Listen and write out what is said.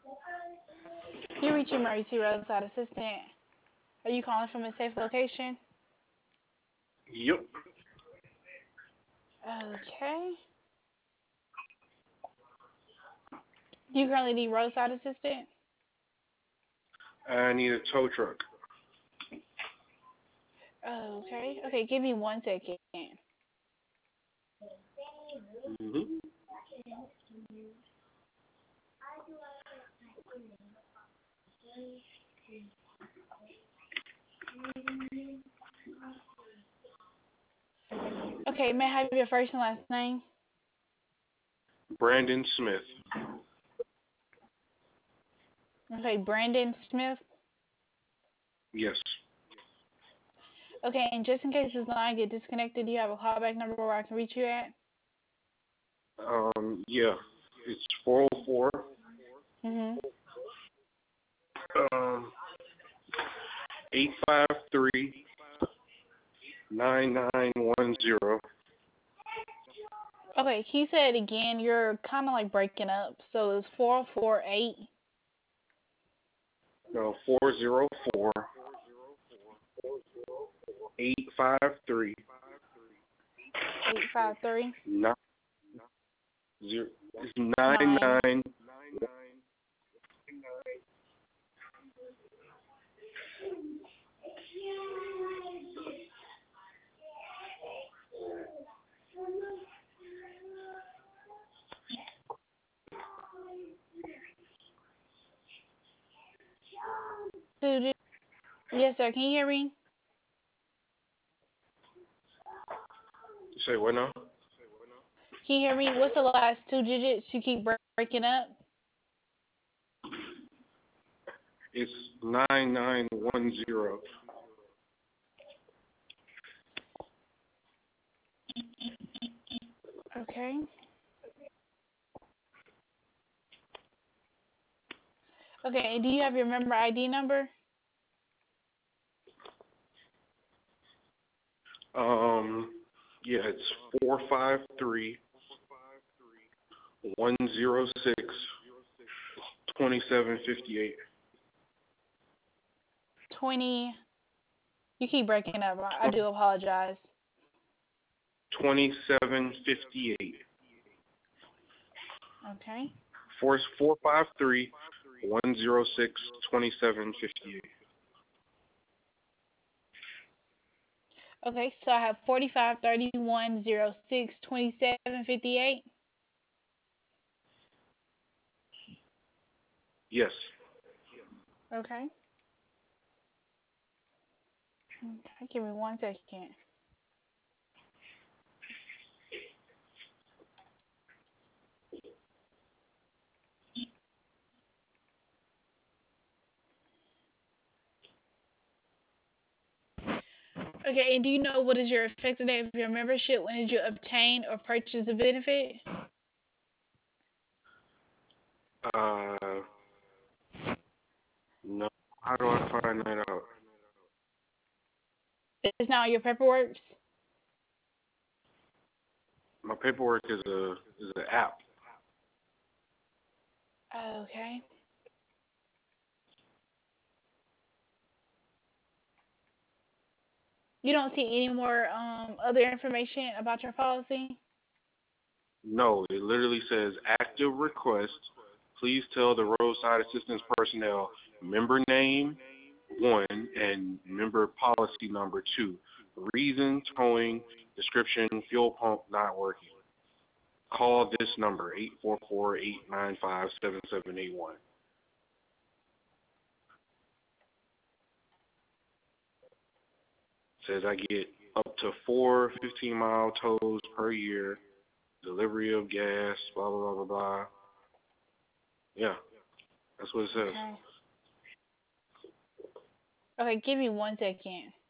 You reach emergency roadside assistant. Are you calling from a safe location? Yep. Okay. Do you currently need roadside assistant? I need a tow truck. Okay. Okay, give me 1 second. Mhm. Okay, may I have your first and last name? Brandon Smith. Okay, Brandon Smith. Yes. Okay, and just in case this line get disconnected, do you have a callback number where I can reach you at? Yeah. It's 404 Mhm. 853 9910. Okay, can you say it again? You're kind of like breaking up. So it's 448 No, 404 853 853 it's 9. 99. Yes, sir. Can you hear me? Say what now? Can you hear me? What's the last two digits? You keep breaking up. It's 9910. Okay. Okay, do you have your member ID number? Yeah, it's 453 106 2758. 20. You keep breaking up. I do apologize. 2758. Okay. 453 106 2758. Okay, so I have 4531062758. Yes. Okay. Okay, give me 1 second. Okay, and do you know what is your effective date of your membership? When did you obtain or purchase a benefit? Uh, no. How do I find that out? It's not on your paperwork. My paperwork is an app. Okay. You don't see any more other information about your policy? No, it literally says active request. Please tell the roadside assistance personnel member name 1 and member policy number 2. Reason, towing, description, fuel pump not working. Call this number 844-895-7781. Says I get up to 4 15-mile tows per year, delivery of gas, blah, blah, blah, blah, blah. Yeah, that's what it says. Okay. Okay, give me 1 second.